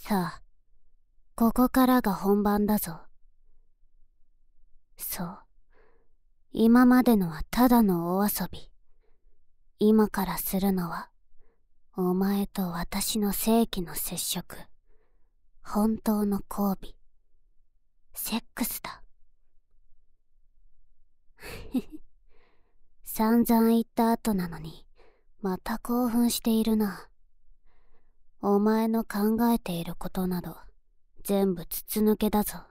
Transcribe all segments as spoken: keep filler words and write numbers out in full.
さあ、ここからが本番だぞ。そう。今までのはただのお遊び。今からするのは、お前と私の正規の接触。本当の交尾。セックスだ。散々言った後なのに、また興奮しているな。お前の考えていることなど、全部筒抜けだぞ。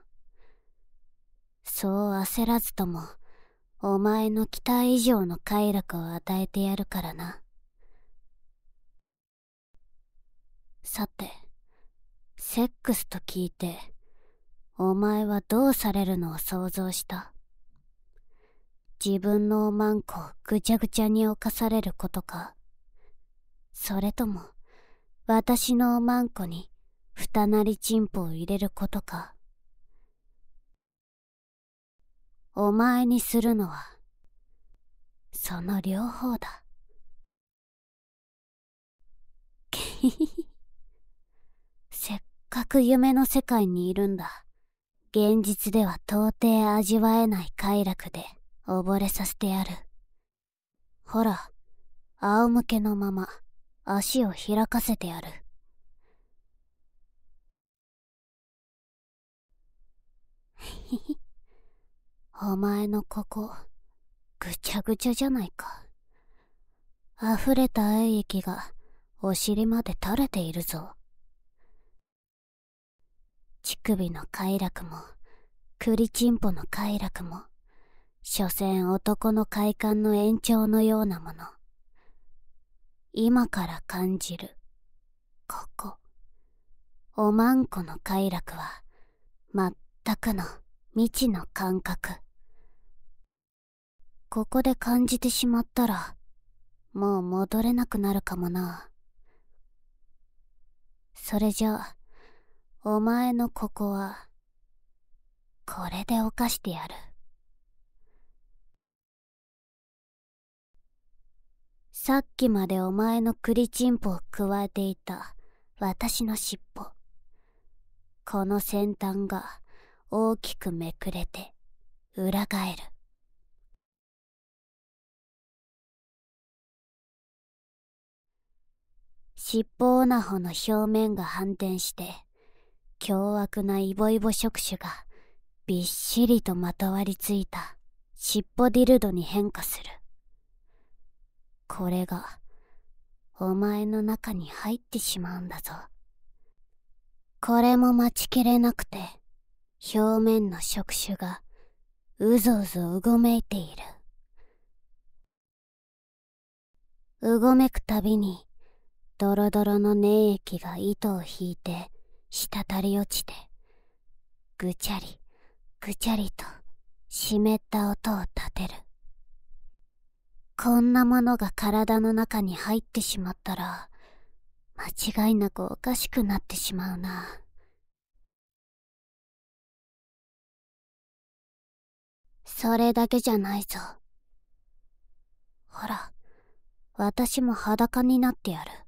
そう焦らずとも、お前の期待以上の快楽を与えてやるからな。さて、セックスと聞いて、お前はどうされるのを想像した？自分のおまんこをぐちゃぐちゃに侵されることか、それとも、私のおまんこに二なりチンポを入れることか。お前にするのは、その両方だ。せっかく夢の世界にいるんだ。現実では到底味わえない快楽で溺れさせてやる。ほら、仰向けのまま足を開かせてやる。お前のここ、ぐちゃぐちゃじゃないか。溢れた愛液がお尻まで垂れているぞ。乳首の快楽も、栗チンポの快楽も、所詮男の快感の延長のようなもの。今から感じる、ここ、おまんこの快楽は、まったくの未知の感覚。ここで感じてしまったら、もう戻れなくなるかもな。それじゃあ、お前のここは、これで犯してやる。さっきまでお前の栗チンポをくわえていた私の尻尾。この先端が大きくめくれて裏返る。尻尾オナホの表面が反転して、凶悪なイボイボ触手がびっしりとまとわりついた尻尾ディルドに変化する。これがお前の中に入ってしまうんだぞ。これも待ちきれなくて、表面の触手がうぞうぞうごめいている。うごめくたびに、ドロドロの粘液が糸を引いて滴り落ちて、ぐちゃりぐちゃりと湿った音を立てる。こんなものが体の中に入ってしまったら、間違いなくおかしくなってしまうな。それだけじゃないぞ。ほら、私も裸になってやる。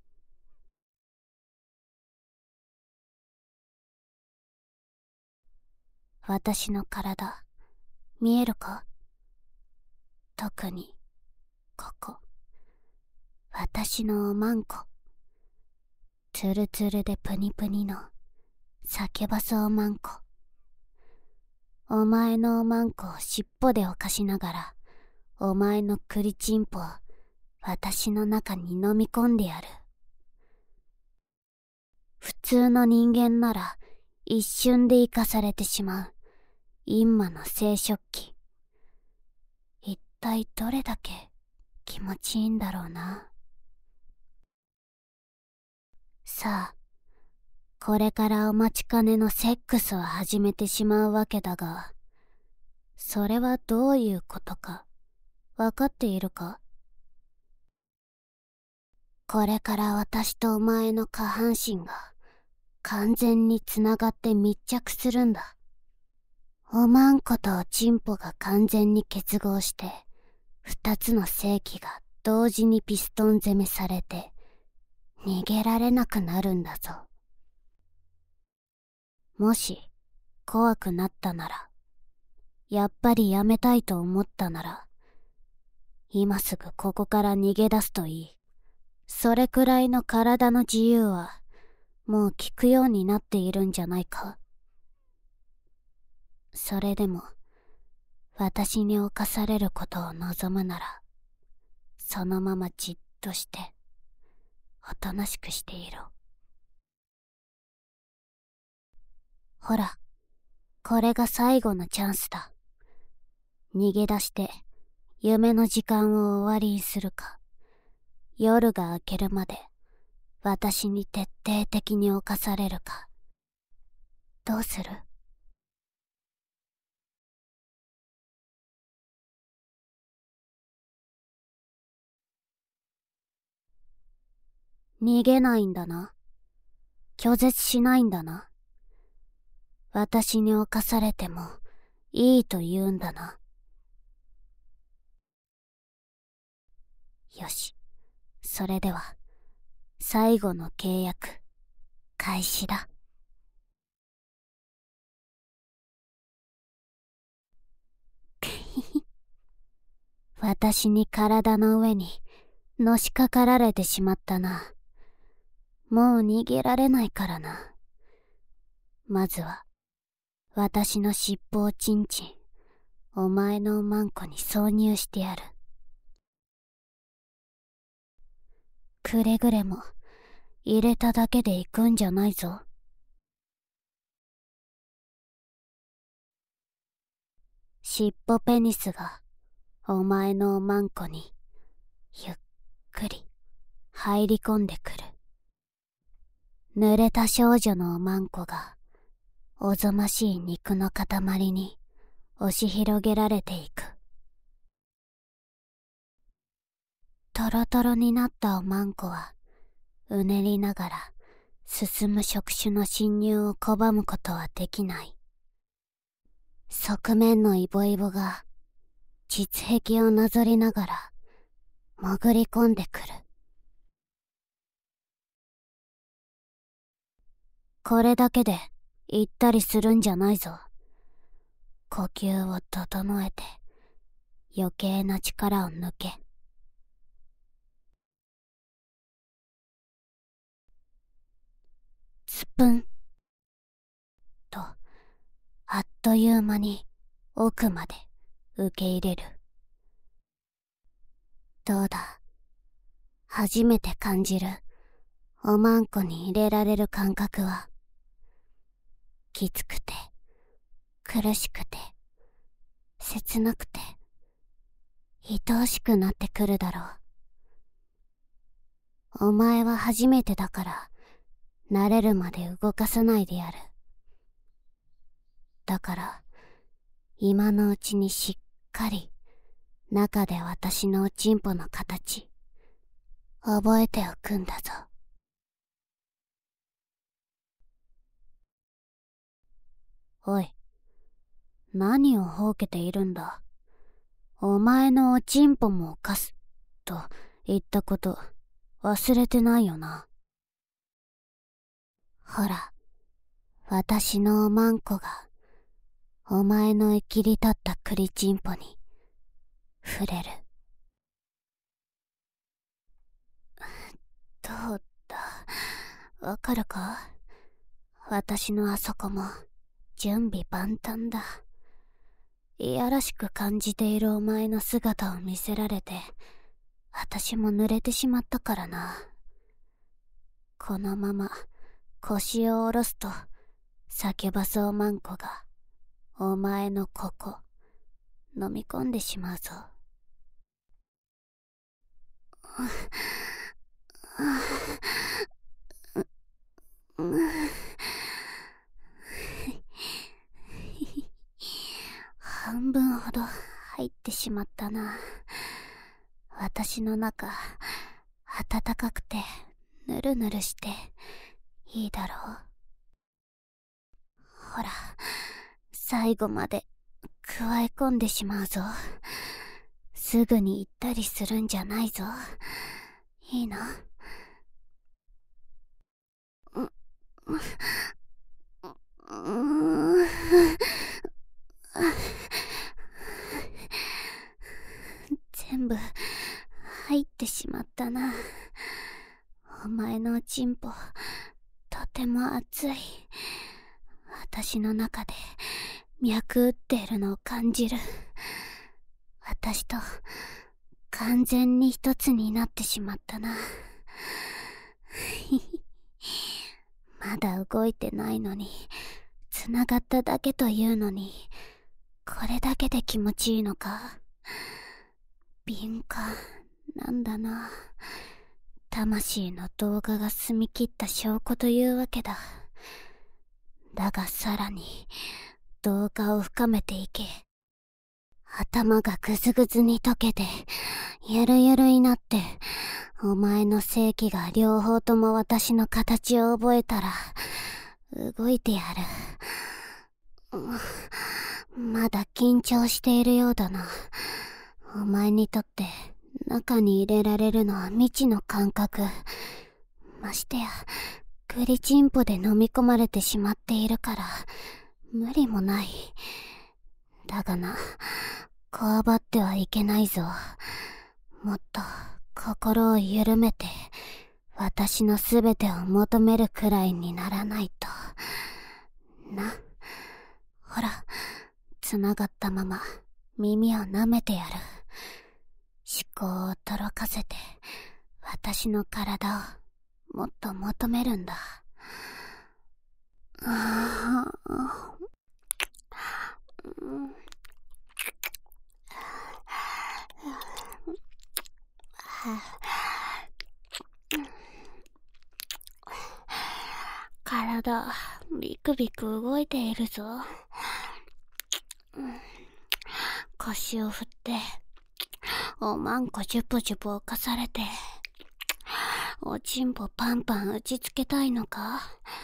私の体、見えるか？特に、ここ。私のおまんこ。ツルツルでプニプニの、サケバスおまんこ。お前のおまんこを尻尾で犯しながら、お前の栗チンポを私の中に飲み込んでやる。普通の人間なら一瞬で生かされてしまう陰魔の生殖器。一体どれだけ気持ちいいんだろうな。さあ、これからお待ちかねのセックスを始めてしまうわけだが、それはどういうことかわかっているか？これから私とお前の下半身が完全につながって密着するんだ。おまんことおちんぽが完全に結合して、二つの性器が同時にピストン攻めされて、逃げられなくなるんだぞ。 もし怖くなったなら、やっぱりやめたいと思ったなら、今すぐここから逃げ出すといい。それくらいの体の自由はもう効くようになっているんじゃないか。それでも私に侵されることを望むなら、そのままじっとしておとなしくしていろ。ほら、これが最後のチャンスだ。逃げ出して夢の時間を終わりにするか、夜が明けるまで私に徹底的に侵されるか。どうする？逃げないんだな。拒絶しないんだな。私に侵されてもいいと言うんだな。よし、それでは最後の契約開始だ。私に体の上にのしかかられてしまったな。もう逃げられないからな。まずは私の尻尾をチンチンお前のおまんこに挿入してやる。くれぐれも入れただけで行くんじゃないぞ。尻尾ペニスがお前のおまんこにゆっくり入り込んでくる。濡れた少女のおまんこがおぞましい肉の塊に押し広げられていく。トロトロになったおまんこはうねりながら進む触手の侵入を拒むことはできない。側面のイボイボが膣壁をなぞりながら潜り込んでくる。これだけで行ったりするんじゃないぞ。呼吸を整えて余計な力を抜け。スプンとあっという間に奥まで受け入れる。どうだ、初めて感じるおまんこに入れられる感覚は、きつくて苦しくて切なくて愛おしくなってくるだろう。お前は初めてだから慣れるまで動かさないでやる。だから今のうちにしっかり中で私のおちんぽの形覚えておくんだぞ。おい、何をほうけているんだ。お前のおちんぽも犯すと言ったこと忘れてないよな。ほら、私のおまんこがお前の生きり立った栗ちんぽに触れる。どうだ、わかるか？私のあそこも準備万端だ。いやらしく感じているお前の姿を見せられて、私も濡れてしまったからな。このまま腰を下ろすと叫ばすおまんこがお前のここ飲み込んでしまうぞ。半分ほど入ってしまったな。私の中暖かくてぬるぬるしていいだろう。ほら、最後までくわえ込んでしまうぞ。すぐに行ったりするんじゃないぞ。いいな。う、う、う、 ったな。お前のおちんぽ、とても熱い。私の中で脈打っているのを感じる。私と完全に一つになってしまったな。まだ動いてないのに、繋がっただけというのに、これだけで気持ちいいのか。敏感なんだな。魂の動画が澄み切った証拠というわけだ。だがさらに動画を深めていけ。頭がぐずぐずに溶けて、ゆるゆるになって、お前の性器が両方とも私の形を覚えたら、動いてやる。まだ緊張しているようだな。お前にとって中に入れられるのは未知の感覚。ましてや、栗チンポで飲み込まれてしまっているから、無理もない。だがな、こわばってはいけないぞ。もっと心を緩めて、私のすべてを求めるくらいにならないと。な。ほら、繋がったまま耳を舐めてやる。思考をとろかせて、私の体をもっと求めるんだ。ああ、うん、体ビクビク動いているぞ。腰を振っておまんこジュポジュポ犯されて、おちんぽパンパン打ちつけたいのか。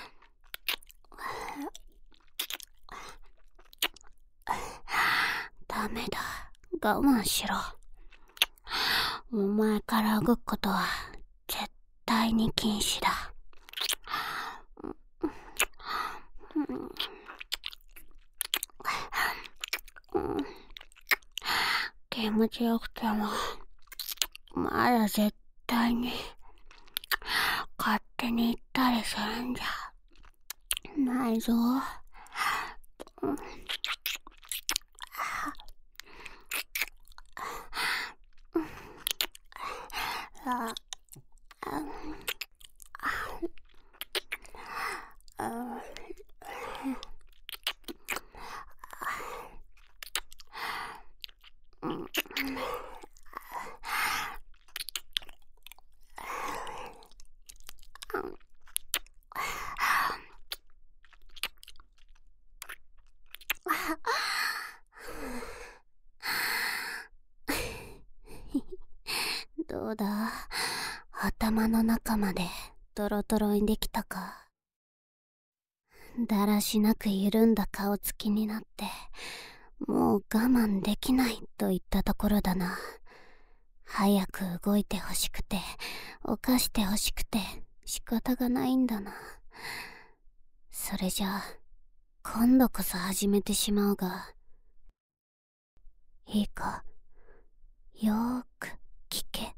ダメだ、我慢しろ。お前から動くことは絶対に禁止だ。気持ちよくてもまだ絶対に勝手に行ったりするんじゃないぞ。ああどうだ、頭の中までトロトロにできたか。だらしなく緩んだ顔つきになって、もう我慢できないといったところだな。早く動いてほしくて、犯してほしくて仕方がないんだな。それじゃあ、今度こそ始めてしまうが、いいか、よーく聞け。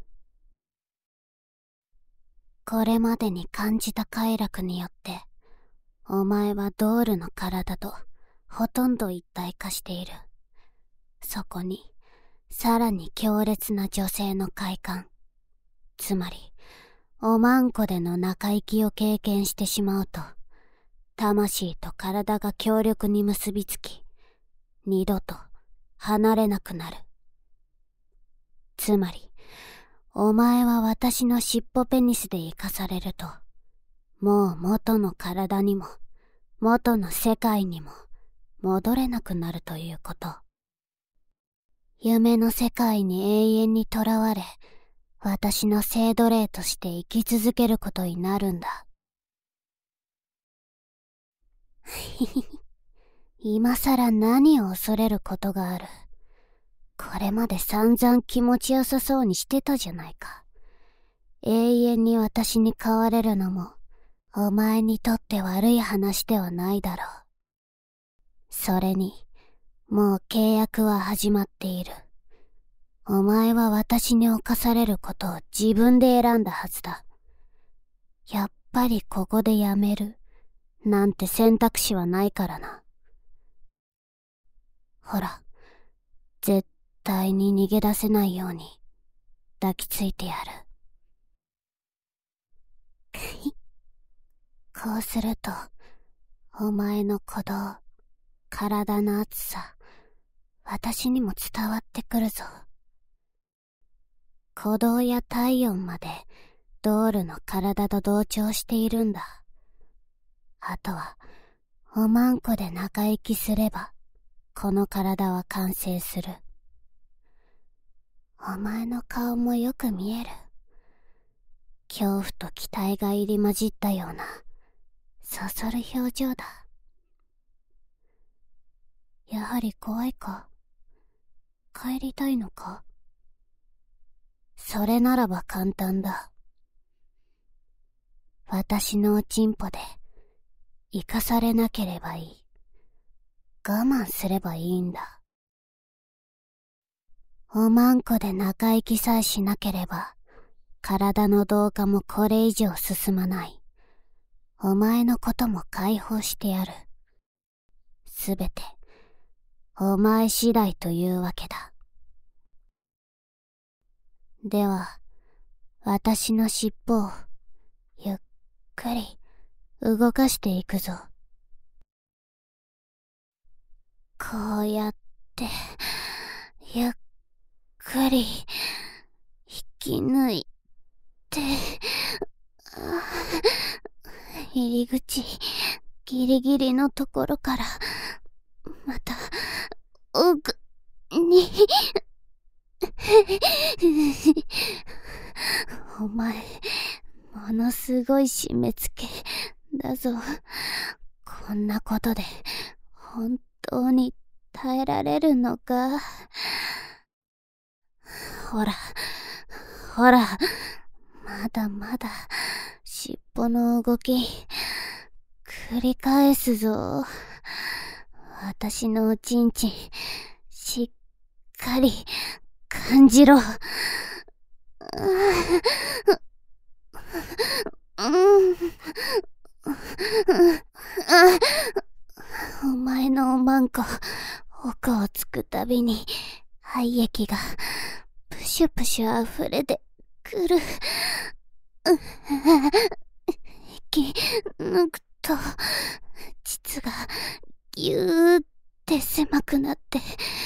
これまでに感じた快楽によって、お前はドールの体とほとんど一体化している。そこに、さらに強烈な女性の快感。つまり、おまんこでの中行きを経験してしまうと、魂と体が強力に結びつき、二度と離れなくなる。つまり、お前は私の尻尾ペニスで生かされると、もう元の体にも、元の世界にも戻れなくなるということ。夢の世界に永遠にとらわれ、私の性奴隷として生き続けることになるんだ。今さら何を恐れることがある。これまで散々気持ちよさそうにしてたじゃないか。永遠に私に飼われるのも、お前にとって悪い話ではないだろう。それに、もう契約は始まっている。 お前は私に侵されることを自分で選んだはずだ。やっぱりここでやめるなんて選択肢はないからな。ほら、絶対に逃げ出せないように抱きついてやる。こうすると、お前の鼓動、体の熱さ、私にも伝わってくるぞ。鼓動や体温までドールの体と同調しているんだ。あとは、おまんこで仲行きすれば、この体は完成する。お前の顔もよく見える。恐怖と期待が入り混じったような、そそる表情だ。やはり怖いか？帰りたいのか？それならば簡単だ。私のおちんぽで生かされなければいい。我慢すればいいんだ。おまんこで仲行きさえしなければ、体の同化もこれ以上進まない。お前のことも解放してやる。すべて、お前次第というわけだ。では、私の尻尾を、ゆっくり、動かしていくぞ。こうやって、ゆっくり、引き抜いて、入り口、ギリギリのところから、また、奥に、お前、ものすごい締め付けだぞ。こんなことで、本当に耐えられるのか？ほら、ほら、まだまだ、尻尾の動き、繰り返すぞ。私のおちんちん、しっかり、感じろ。お前のおまんこ、奥をつくたびに、肺液が、プシュプシュ溢れてくる。息抜くと、膣が、ぎゅーって狭くなって、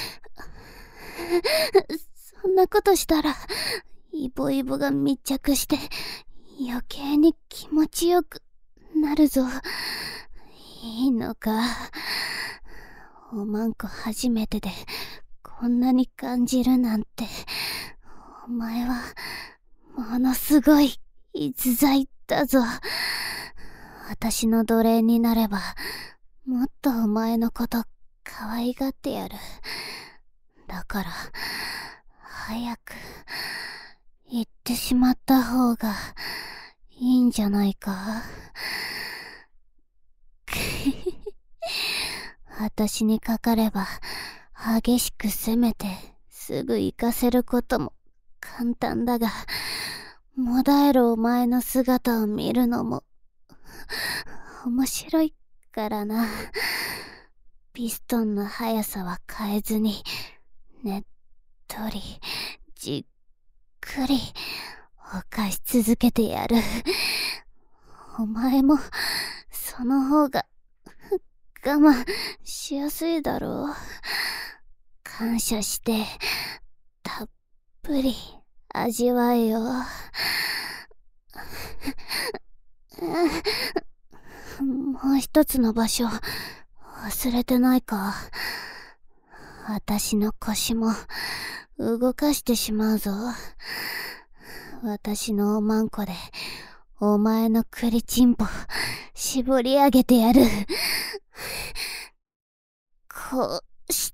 そんなことしたら、イボイボが密着して、余計に気持ちよくなるぞ。いいのか？おまんこ初めてで、こんなに感じるなんて、お前は、ものすごい逸材だぞ。私の奴隷になれば、もっとお前のこと可愛がってやる。だから、早く、行ってしまった方が、いいんじゃないか？私にかかれば、激しく攻めて、すぐ行かせることも簡単だが、もだえるお前の姿を見るのも、面白いからな。ピストンの速さは変えずに、ねっとり、じっくり、犯し続けてやる。お前も、その方が、我慢しやすいだろう。感謝して、たっぷり味わえよ。もう一つの場所、忘れてないか？私の腰も、動かしてしまうぞ。私のおまんこで、お前の栗ちんぽ、絞り上げてやる。こうして、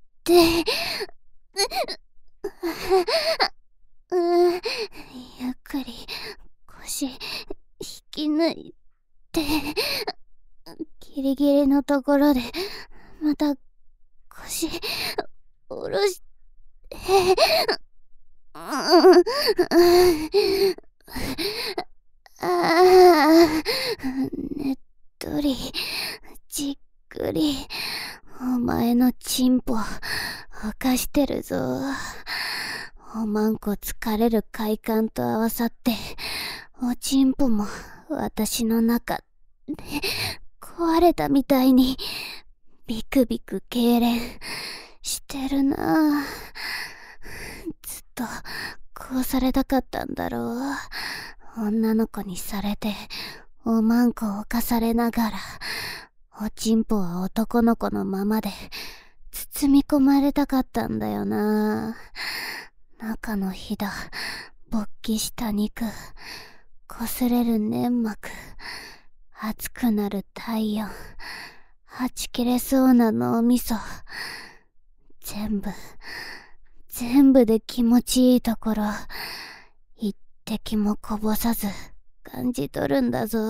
う、ゆっくり、腰、引き抜いて、ギリギリのところで、また、腰、下ろして、 あ、ねっとり、じっくり、お前のチンポ、浮かしてるぞ。おまんこ疲れる快感と合わさって、おちんぽも私の中で壊れたみたいに、ビクビク痙攣してるな。ずっとこうされたかったんだろう。女の子にされて、おまんこを犯されながら、おちんぽは男の子のままで、包み込まれたかったんだよな。中のひだ、勃起した肉、擦れる粘膜、熱くなる体温、はち切れそうな脳みそ、全部、全部で気持ちいいところ、一滴もこぼさず感じ取るんだぞ。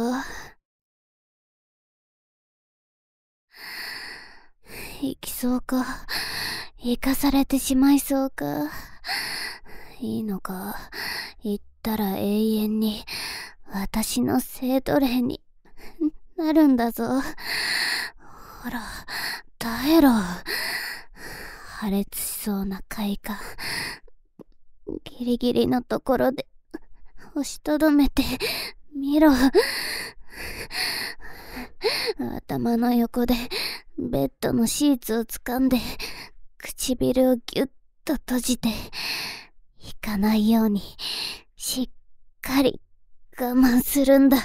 行きそうか、行かされてしまいそうか。いいのか、行ったら永遠に私の性奴隷になるんだぞ。ほら、耐えろ。破裂しそうな快感。ギリギリのところで押しとどめてみろ。頭の横でベッドのシーツを掴んで唇をギュッと閉じて引かないようにしっかり我慢するんだ。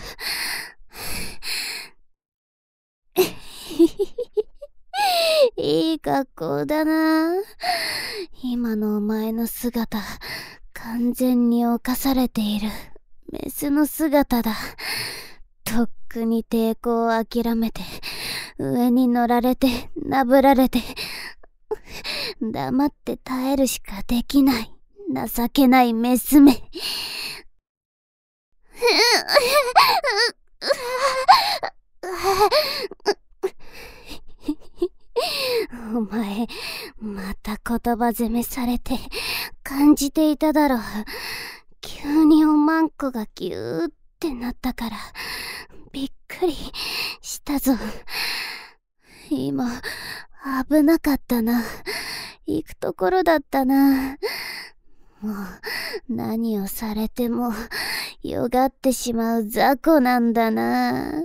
いい格好だな。今のお前の姿、完全に侵されているメスの姿だ。とっくに抵抗を諦めて、上に乗られて、なぶられて、黙って耐えるしかできない、情けないメスめ。お前、また言葉攻めされて、感じていただろう。急におまんこがギューってなったから、びっくりしたぞ。今、危なかったな。行くところだったな。もう、何をされても、よがってしまう雑魚なんだな。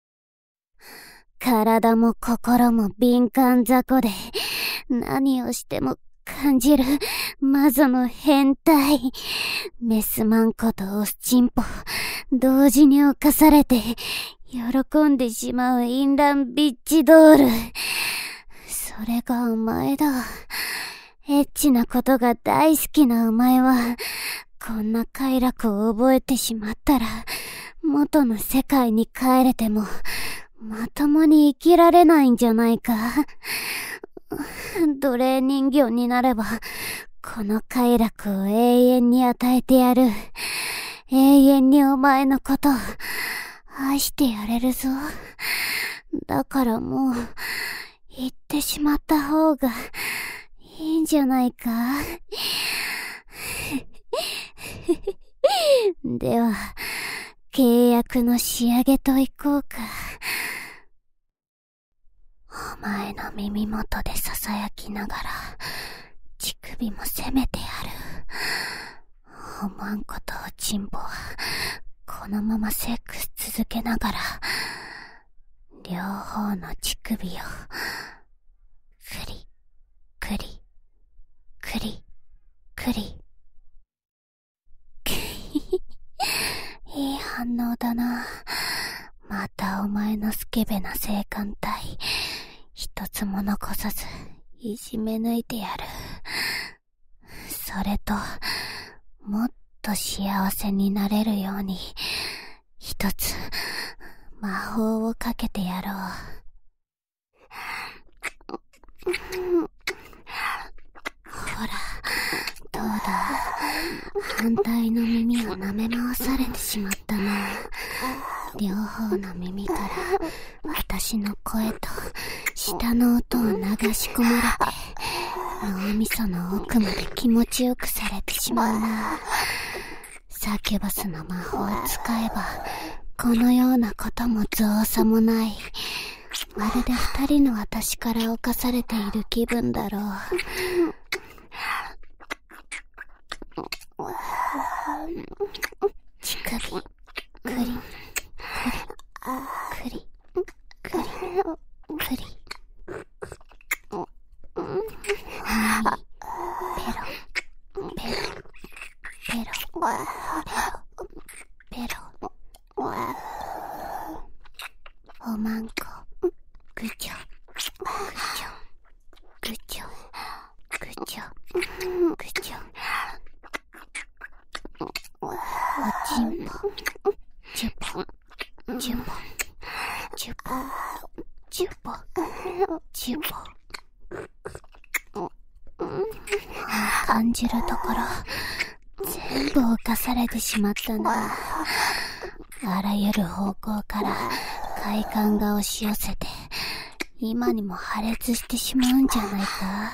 体も心も敏感雑魚で、何をしても感じる魔女の変態。メスマンコとオスチンポ、同時に侵されて、喜んでしまうインランビッチドール。それがお前だ。エッチなことが大好きなお前は、こんな快楽を覚えてしまったら、元の世界に帰れても、まともに生きられないんじゃないか。奴隷人形になれば、この快楽を永遠に与えてやる。永遠にお前のことを愛してやれるぞ。だからもう、言ってしまった方がいいんじゃないか。では、契約の仕上げといこうか。お前の耳元で囁きながら、乳首も責めてやる。おまんことおちんぽは、このままセックス続けながら、両方の乳首を、くり、くり、くり、くり。いい反応だな。またお前のスケベな性感帯、一つも残さず、いじめ抜いてやる。それと、もっと幸せになれるように、一つ、魔法をかけてやろう。ほら、どうだ。反対の耳を舐め回されてしまったな。両方の耳から私の声と舌の音を流し込まれて、 脳みその奥まで気持ちよくされてしまうな。サキュバスの魔法を使えば、このようなことも造作もない。まるで二人の私から侵されている気分だろう。乳首、クリ、クリ、クリ、クリ、クリ。ペロ、ペロ、ペロ、ペロ、おまんこ、ぐちょ、ぐちょ、ぐちょ、ぐちょ、ぐちょ。おちんぽ、ちゅぽ、ちゅぽ、ちゅぽ、ちゅぽ、ちゅぽ。感じるところ、全部侵されてしまったな。あらゆる方向から快感が押し寄せて、今にも破裂してしまうんじゃないか。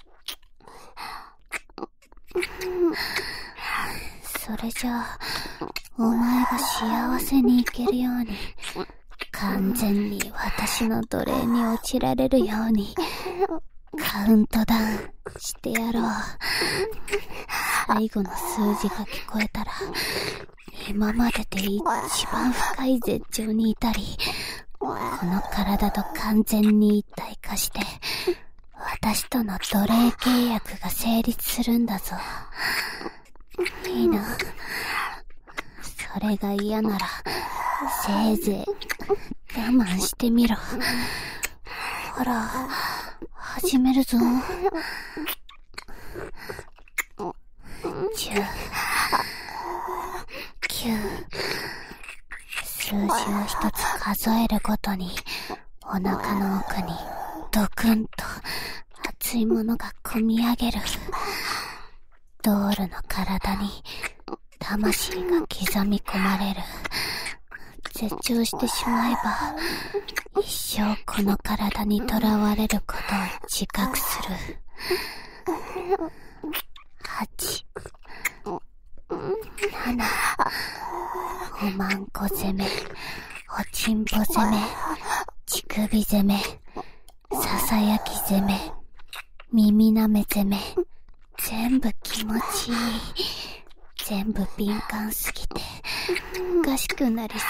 それじゃあ、お前が幸せに生きるように、完全に私の奴隷に落ちられるように、カウントダウンしてやろう。最後の数字が聞こえたら、今までで一番深い絶頂に至り、この体と完全に一体化して、私との奴隷契約が成立するんだぞ。いいな。それが嫌なら、せいぜい我慢してみろ。ほら、始めるぞ。じゅう、きゅう、数字を一つ数えるごとに、お腹の奥にドクンと熱いものが込み上げる。ドールの体に魂が刻み込まれる。絶頂してしまえば、一生この体に囚われることを自覚する。八、七、おまんこ攻め、おちんぽ攻め、乳首攻め、ささやき攻め、耳なめ攻め、全部気持ちいい。全部敏感すぎて、おかしくなりそう。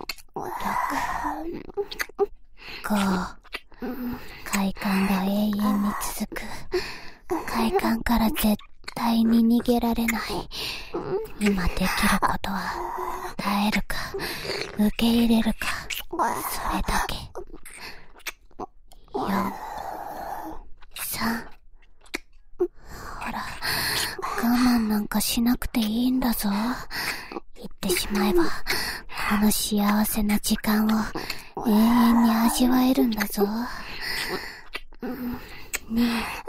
ろく、ご、快感が永遠に続く。快感から絶対に逃げられない。今できることは、耐えるか、受け入れるか、それだけ。よん、さん、ほら、我慢なんかしなくていいんだぞ。言ってしまえば、この幸せな時間を永遠に味わえるんだぞ。に、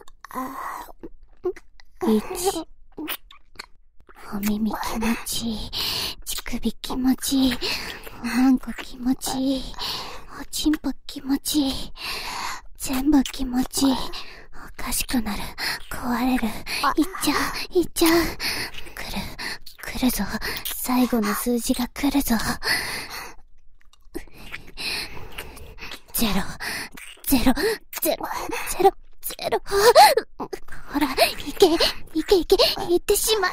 いち、お耳気持ちいい、乳首気持ちいい、おまんこ気持ちいい、おちんぽ気持ちいい、全部気持ちいい。おかしくなる、壊れる、いっちゃう、いっちゃう。来る、来るぞ、最後の数字が来るぞ。ゼロ、ゼロ、ゼロ、ゼロ、ゼロ。ほら、いけ、いけいけ、行ってしまえ。